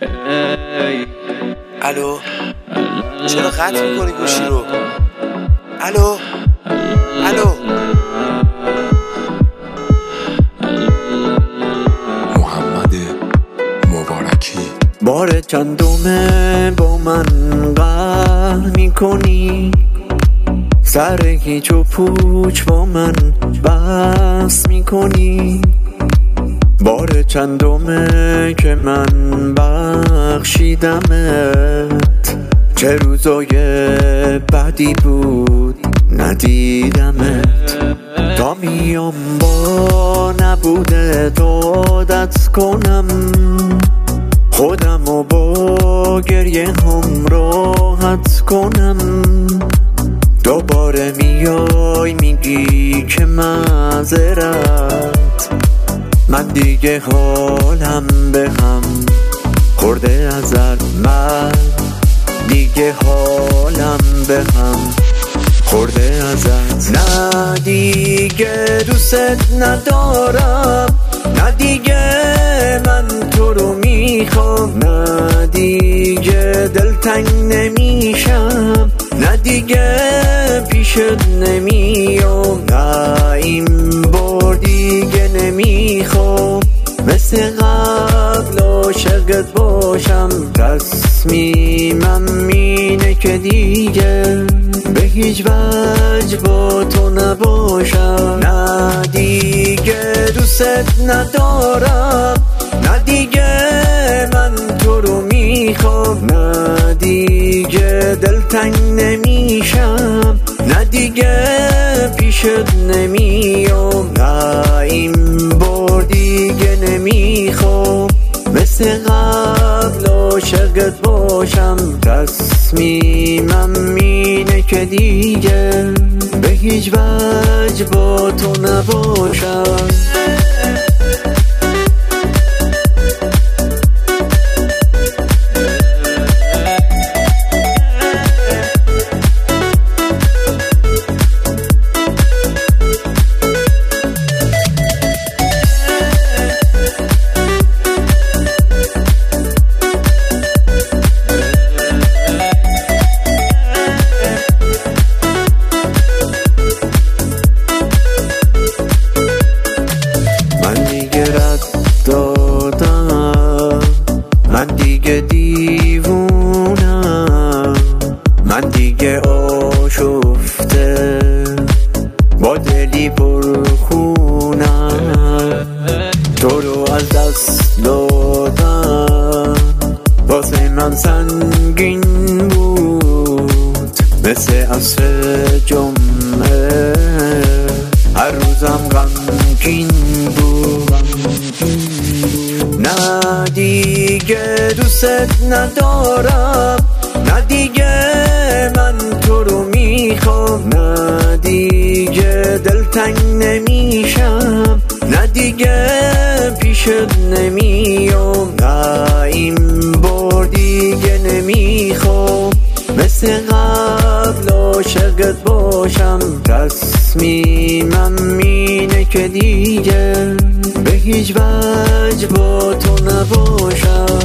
الو چرا قطع میکنی گوشی رو؟ الو محمد مبارکی بار چندمه با من قهر میکنی، سر هیچ و پوچ با من بحث میکنی. بار چندمه که من بخشیدمت، چه روزای بدی بود ندیدمت. تا میام با نبوده عادت کنم، خودمو با گریه هم راحت کنم. دوباره میای میگی که معذرت، من دیگه حالم به هم خورده ازت. من دیگه حالم به هم خورده ازت. نه دیگه دوست ندارم، نه دیگه من تو رو میخوام، نه دیگه دلتنگ نمیشم، نه دیگه پیشت نمیام، نه این بار دیگه نمیخوام مثل قبل عاشقت باشم. تصمیمم اینه که دیگه به هیچ وجه با تو نباشم. نه دیگه دوست ندارم، نه دیگه من تو رو میخوام، نه دیگه دلتنگ نمیشم، نه دیگه پیشت نمیام، نه این بار دیگه نمیخوام مثل قبل عاشقت باشم. تصمیمم اینه که دیگه به هیچ وجه با تو نباشم. من دیگه دیوونم، من دیگه آشفته با دلی پرخونم. تو رو از دست دادم واسه من سنگین بود، مثل عصر جمعه هر روزم غمگین بود. نه دیگه دوست ندارم، نه دیگه من تو رو میخوام، نه دیگه دلتنگ نمیشم، نه دیگه پیشت نمیام، نه این بار دیگه نمیخوام مثل قبل عاشقت باشم. تصمیمم اینه که دیگه به هیچ وجه با تو نباشم.